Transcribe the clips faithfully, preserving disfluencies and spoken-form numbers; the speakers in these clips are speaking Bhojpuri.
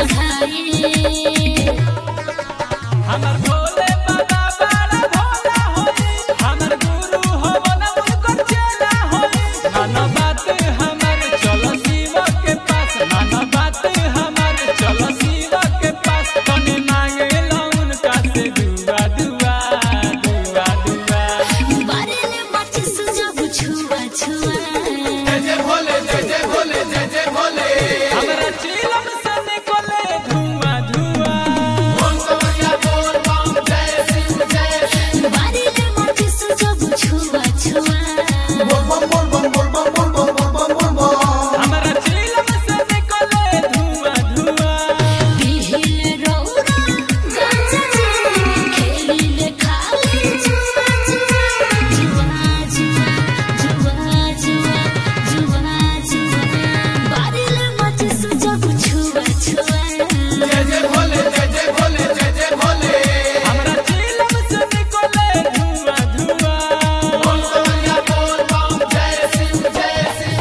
बढ़ाए। हमर भोले बाबा बड़ा भोला होई, हमर गुरु हवन उनकर चेला होई। माना बात हमर चलो शिव के पास, माना बात हमर चलो शिव के पास। तने मांगे ला उनका से दुआ दुआ दुआ दुआ। बारेले माचिस जब छुआ छुआ, जय जय भोले जय जय भोले जय जय भोले। हमरा चिलम से निकले धुआं धुआं। बोल कवरिया बोल बम जय शिव जय शिव। बारेले माचिस जब छुआ छुआ, बोल बम बोल बम बोल बम बोल बम बोल बम बोल बम। हमरा चिलम से निकले धुआं धुआं। पीहिले रौरा गाजा जी, खेलिले खाली जुआ जुआ, जुआ जुआ जुआ जुआ जुआ जुआ। बारेले माचिस जब छुआ छुआ, जय जय भोले जय जय भोले जय जय भोले। हमरा चिलम से निकले धुआं धुआं। बोल कवरिया बोल बम जय शिव जय शिव।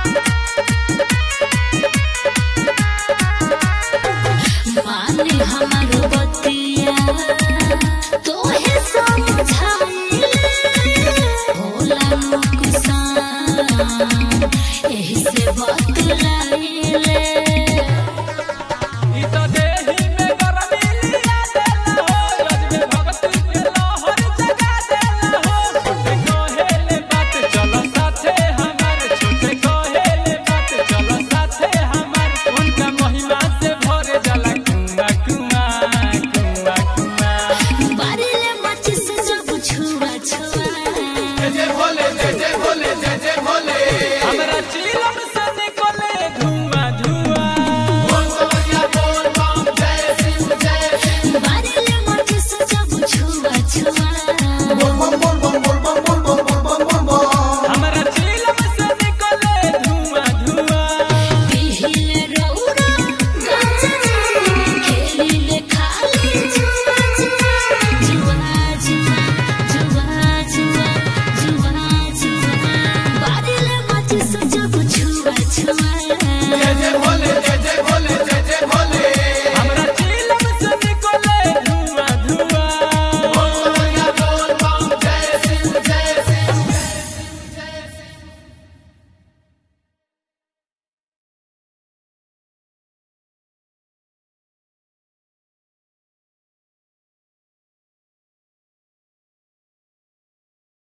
माने हम